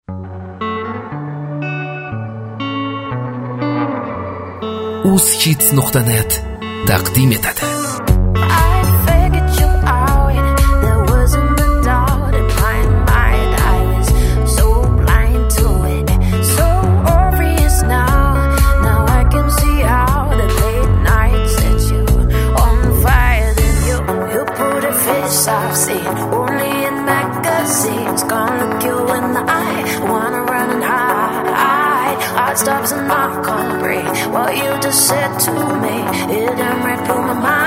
uskiz.net taqdim etadi. I've seen only in magazines. Gonna look you in the eye. Wanna run and hide. Heart stops and I can't breathe. What you just said to me, it done right through my mind.